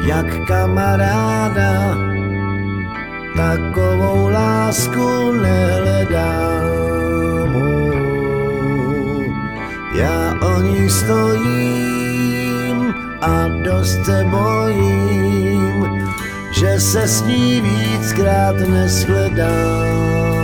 jak kamaráda, takovou lásku nehledám. Já o ní stojím a dost se bojím, že se s ní víckrát neshledám.